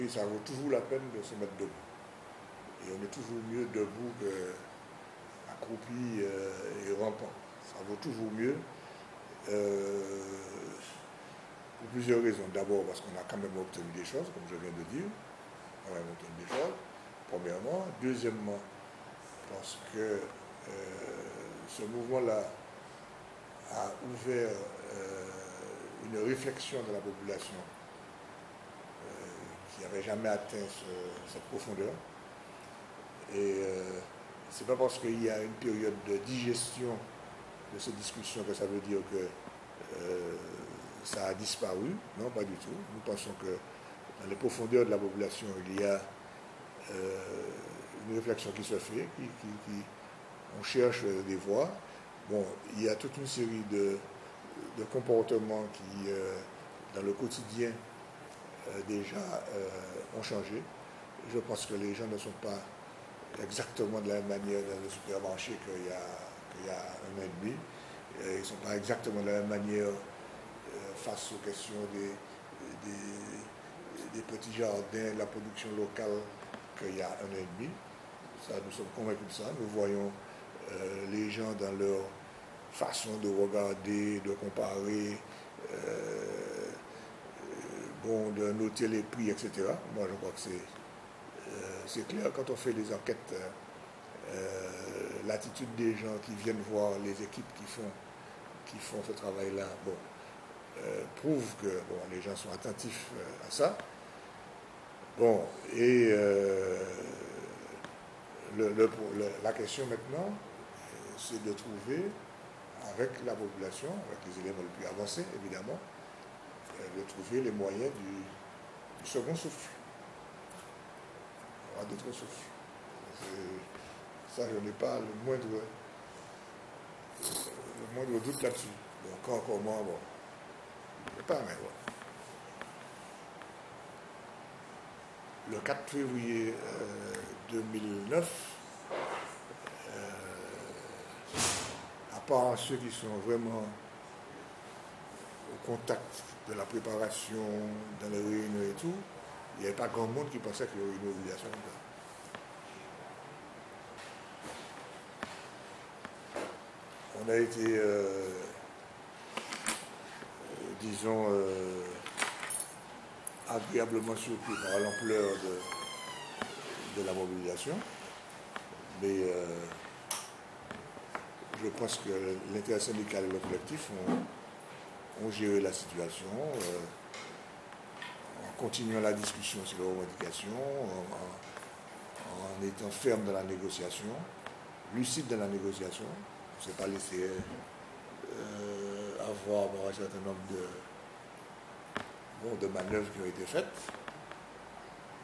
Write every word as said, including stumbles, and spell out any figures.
Et ça vaut toujours la peine de se mettre debout. Et on est toujours mieux debout qu'accroupi euh, et rampant. Ça vaut toujours mieux euh, pour plusieurs raisons. D'abord parce qu'on a quand même obtenu des choses, comme je viens de dire. On a obtenu des choses, premièrement. Deuxièmement, parce que euh, ce mouvement-là a ouvert euh, une réflexion de la population qui n'avait jamais atteint ce, cette profondeur. Et euh, ce n'est pas parce qu'il y a une période de digestion de cette discussion que ça veut dire que euh, ça a disparu. Non, pas du tout. Nous pensons que dans les profondeurs de la population, il y a euh, une réflexion qui se fait, qui, qui, qui, on cherche des voies. Bon, il y a toute une série de, de comportements qui, euh, dans le quotidien, Euh, déjà euh, ont changé. Je pense que les gens ne sont pas exactement de la même manière dans le supermarché qu'il y a, qu'il y a un an et demi. Ils ne sont pas exactement de la même manière euh, face aux questions des, des, des petits jardins, de la production locale qu'il y a un an et demi. Ça, nous sommes convaincus de ça. Nous voyons euh, les gens dans leur façon de regarder, de comparer, euh, bon, de noter les prix, et cetera. Moi, je crois que c'est, euh, c'est clair. Quand on fait des enquêtes, euh, l'attitude des gens qui viennent voir les équipes qui font, qui font ce travail-là, bon, euh, prouve que bon, les gens sont attentifs euh, à ça. Bon, et euh, le, le, le, la question maintenant, euh, c'est de trouver, avec la population, avec les éléments les plus avancés, évidemment, de trouver les moyens du, du second souffle. Il y aura d'autres souffles. Ça, je n'ai pas le moindre, le moindre doute là-dessus. Donc, encore moins, bon, c'est pas mais bon. Le quatre février euh, deux mille neuf, euh, à part ceux qui sont vraiment au contact de la préparation, dans les réunions et tout, il n'y avait pas grand monde qui pensait qu'il y aurait une mobilisation comme ça. On a été, euh, euh, disons, euh, agréablement surpris par l'ampleur de, de la mobilisation, mais euh, je pense que l'intersyndical et le collectif ont, ont géré la situation euh, en continuant la discussion sur les revendications, en, en, en étant ferme dans la négociation, lucide dans la négociation. On ne s'est pas laissé euh, avoir bon, un certain nombre de, bon, de manœuvres qui ont été faites.